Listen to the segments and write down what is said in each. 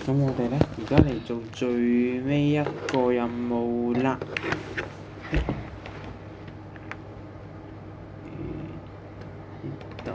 咁我哋咧而家嚟做最尾一個任務啦。呢度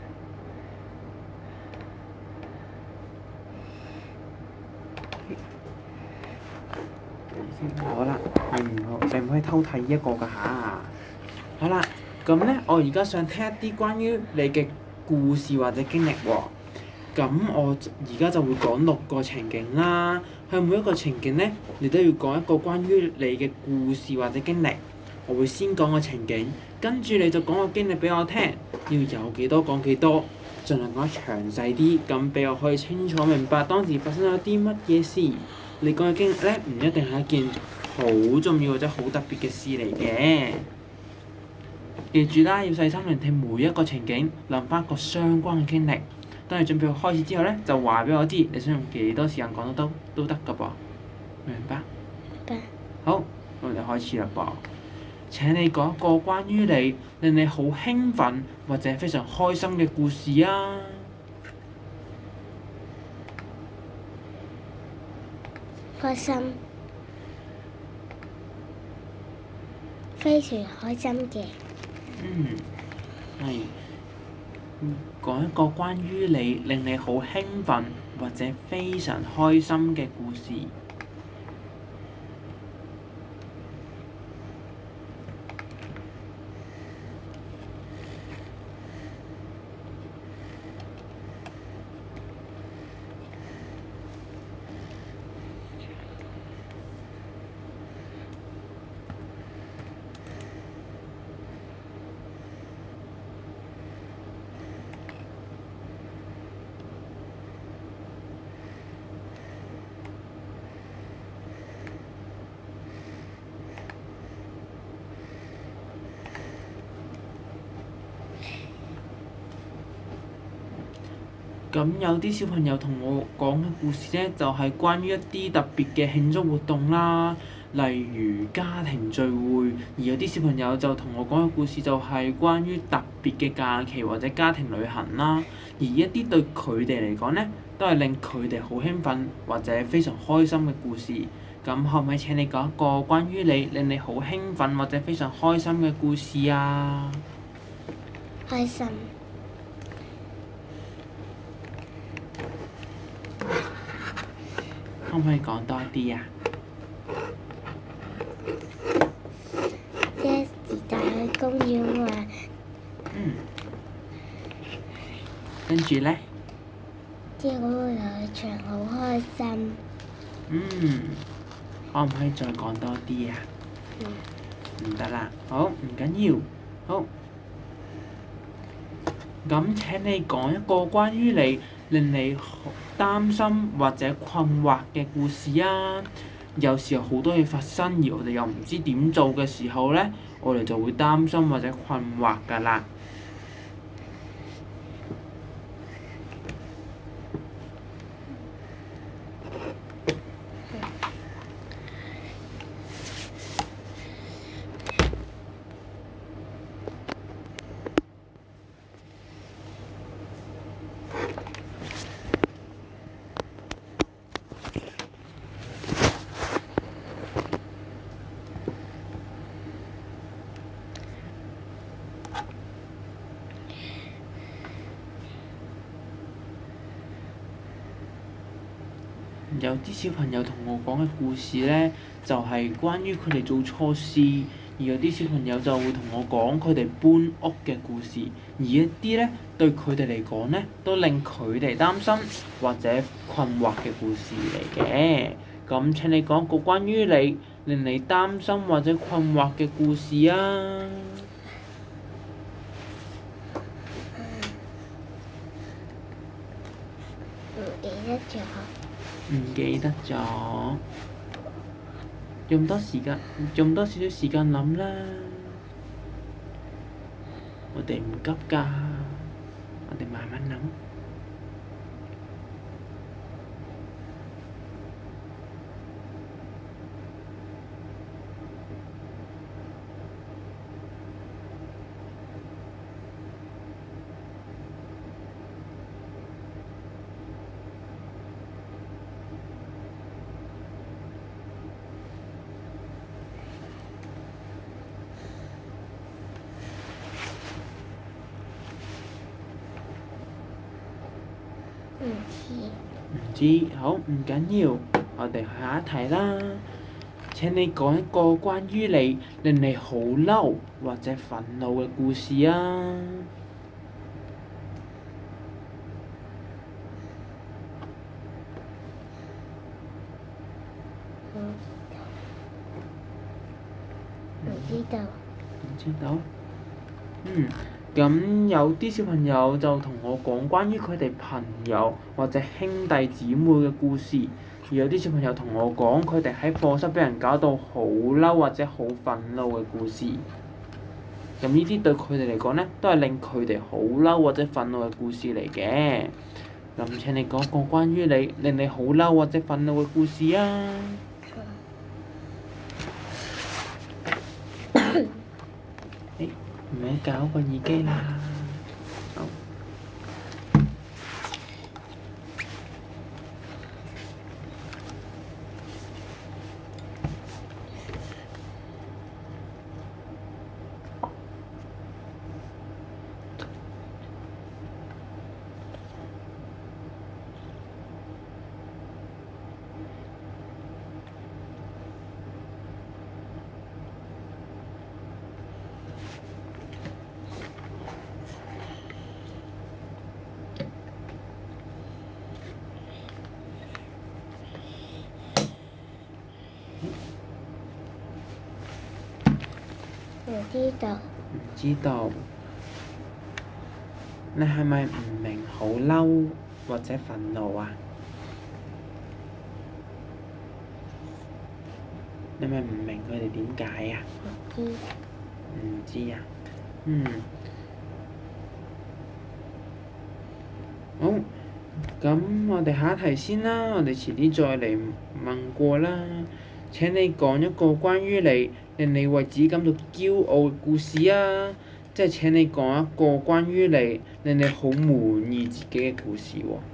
好啦，你唔可以偷睇呢一個㗎吓。好啦，咁咧我而家想聽一啲關於你嘅故事或者經歷喎。咁我而家就會講6個情景啦，喺每一個情景咧，你都要講一個關於你嘅故事或者經歷。我會先講個情景，跟住你就講個經歷俾我聽，要有幾多講幾多，盡量講得詳細啲，咁俾我可以清楚明白當時發生咗啲乜嘢事。你講嘅經歷咧，唔一定係一件好重要或者好特別嘅事嚟嘅。記住啦，要細心聆聽每一個情景，諗翻個相關嘅經歷。當你準備好開始之後咧，就話俾我知你想用幾多時間講都得㗎噃，明白？ 明白。 好，咁我哋開始啦噃。請你講一個關於你令你好興奮或者非常開心嘅故事啊！ 開心，非常開心嘅。 係講一個關於你令你好興奮或者非常開心嘅故事。咁有啲小朋友同我講嘅故事咧，就係關於一啲特別嘅慶祝活動啦，例如家庭聚會；而有啲小朋友就同我講嘅故事就係關於特別嘅假期或者家庭旅行啦。而一啲對佢哋嚟講咧，都係令佢哋好興奮或者非常開心嘅故事。咁可唔可以請你講一個關於你令你好興奮或者非常開心嘅故事啊？ 開心。 可唔可以講多啲啊？ 爹哋帶去公園玩。 跟住咧？ 啲嗰個遊樂場好開心。 可唔可以再講多啲啊？唔得啦，好，唔緊要，好。咁請你講一個關於你令你擔心或者困惑嘅故事啊！有時候好多嘢發生，而我哋又唔知點做嘅時候咧，我哋就會擔心或者困惑㗎啦。有啲小朋友同我講嘅故事咧，就係關於佢哋做錯事；而有啲小朋友就會同我講佢哋搬屋嘅故事；而一啲咧對佢哋嚟講咧，都令佢哋擔心或者困惑嘅故事嚟嘅。咁請你講一個關於你令你擔心或者困惑嘅故事啊！唔記得咗，用多少少時間諗啦。我哋唔急㗎，我哋慢慢諗。 知，好，唔緊要，我哋去下一題啦。請你講一個關於你令你好嬲或者憤怒嘅故事啊！ 唔知道。 唔知道？咁有啲小朋友就同我講關於佢哋朋友或者兄弟姊妹嘅故事，而有啲小朋友同我講佢哋喺課室俾人搞到好嬲或者好憤怒嘅故事。咁呢啲對佢哋嚟講咧，都係令佢哋好嬲或者憤怒嘅故事嚟嘅。咁請你講個關於你令你好嬲或者憤怒嘅故事啊！唔好搞個耳機啦。好。 唔知道。 唔知道。你係咪唔明好嬲或者憤怒啊？你咪唔明佢哋點解啊？ 唔知。 唔知啊？好，咁我哋下一題先啦，我哋遲啲再嚟問過啦。請你講一個關於你令你為自己感到驕傲嘅故事啊！即係請你講一個關於你令你好滿意自己嘅故事喎。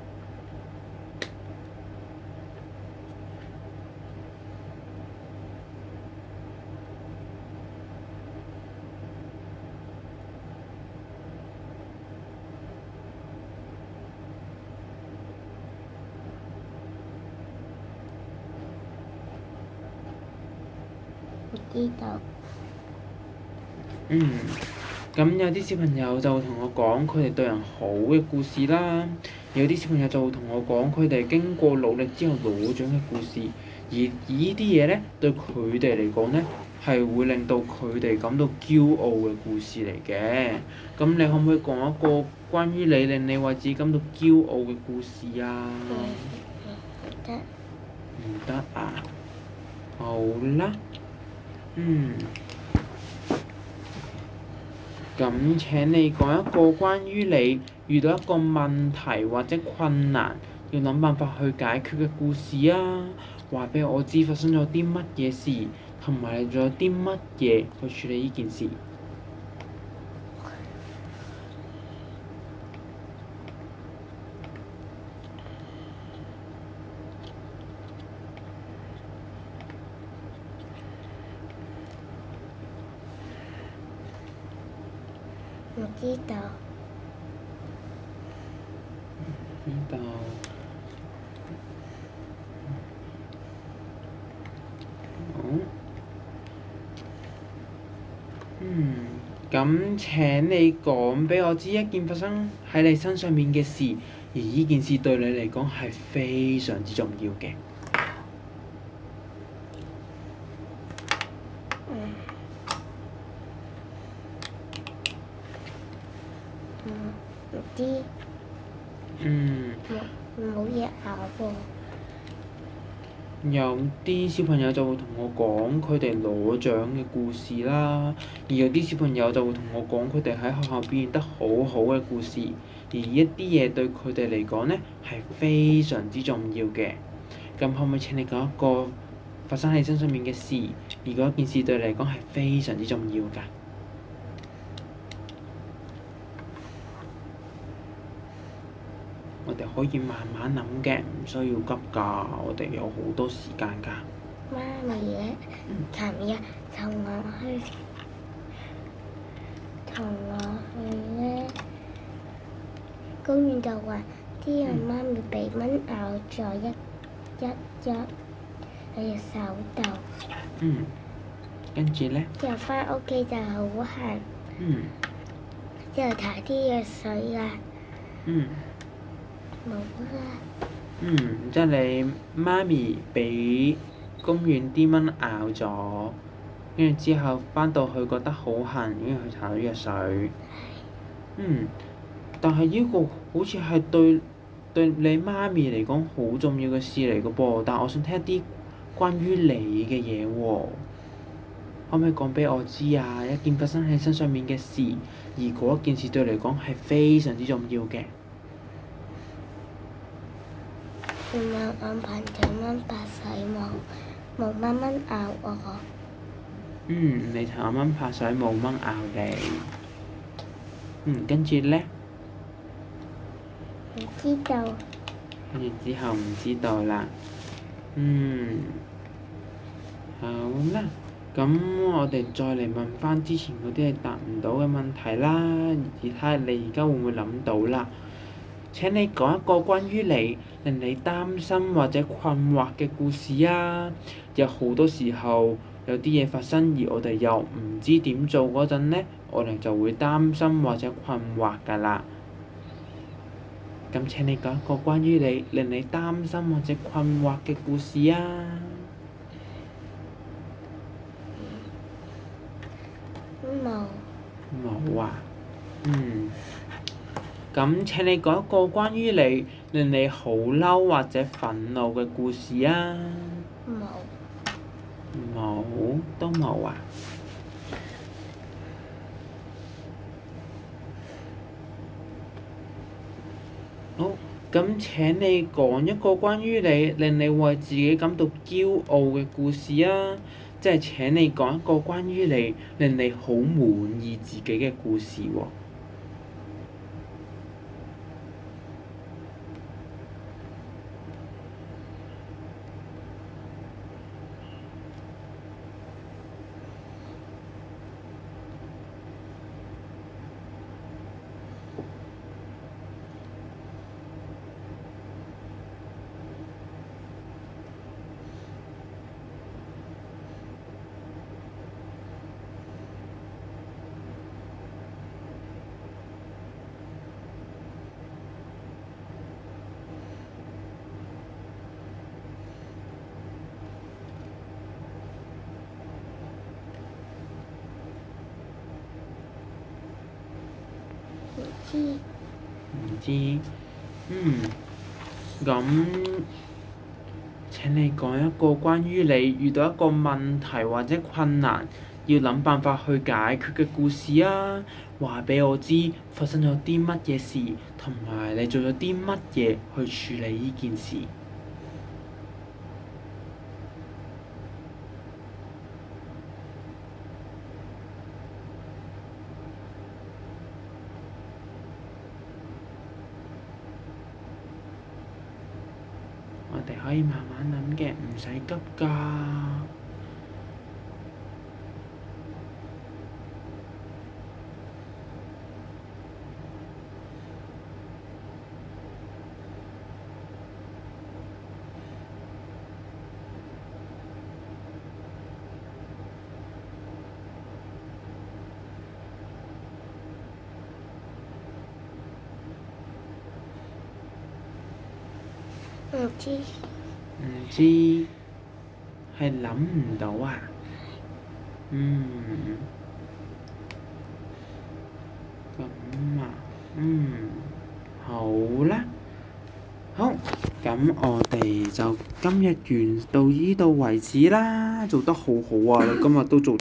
唔知道。 咁有啲小朋友就會同我講佢哋對人好嘅故事啦，有啲小朋友就會同我講佢哋經過努力之後攞獎嘅故事，而呢啲嘢咧對佢哋嚟講咧係會令到佢哋感到驕傲嘅故事嚟嘅。咁你可唔可以講一個關於你令你為自己感到驕傲嘅故事啊？ 唔得。 唔得啊？好啦，咁請你講一個關於你遇到一個問題或者困難，要諗辦法去解決嘅故事啊！話俾我知發生咗啲乜嘢事，同埋你做咗啲乜嘢去處理呢件事。 唔知道。 知道。好。咁請你講俾我知一件發生喺你身上面嘅事，而呢件事對你嚟講係非常之重要嘅。 唔知。冇嘢咬喎。 有啲小朋友就會同我講佢哋攞獎嘅故事啦，而有啲小朋友就會同我講佢哋喺學校表現得好好嘅故事，而一啲嘢對佢哋嚟講咧係非常之重要嘅。咁可唔可以請你講一個發生喺你身上面嘅事，而嗰件事對你嚟講係非常之重要㗎？我哋可以慢慢諗嘅，唔需要急㗎，我哋有好多時間㗎。 媽咪咧，尋日同我去咧公園度玩， 啲人媽咪俾蚊咬咗一喺隻手度， 跟住咧， 之後翻屋企就好痕，之後搽啲藥水啊，冇啦。 即係你媽咪俾公園啲蚊咬咗，跟住之後翻到去覺得好痕，跟住去搽咗藥水。但係呢個好似係對你媽咪嚟講好重要嘅事嚟嘅噃，但係我想聽一啲關於你嘅嘢喎，可唔可以講俾我知啊？一件發生喺你身上面嘅事，而嗰件事對你嚟講係非常之重要嘅。 原來我朋友蚊拍水冇蚊咬我。 你同阿蚊拍水冇蚊咬你。跟住咧？ 唔知道。 跟住之後唔知道啦。好啦，咁我哋再嚟問翻之前嗰啲係答唔到嘅問題啦，而睇下你而家會唔會諗到啦？請你講一個關於你令你擔心或者困惑嘅故事啊！有好多時候有啲嘢發生，而我哋又唔知點做嗰陣咧，我哋就會擔心或者困惑㗎啦。咁請你講一個關於你令你擔心或者困惑嘅故事啊！冇啊。咁請你講一個關於你令你好嬲或者憤怒嘅故事啊！冇，都冇啊。好，咁請你講一個關於你令你為自己感到驕傲嘅故事啊！即係請你講一個關於你令你好滿意自己嘅故事喎。唔知。咁請你講一個關於你遇到一個問題或者困難，要諗辦法去解決嘅故事啊！話俾我知發生咗啲乜嘢事，同埋你做咗啲乜嘢去處理呢件事。我哋可以慢慢諗嘅，唔使急㗎。唔知，係諗唔到啊。咁啊，好啦，好，咁我哋就今日完到呢度為止啦，做得好好啊！你今日都做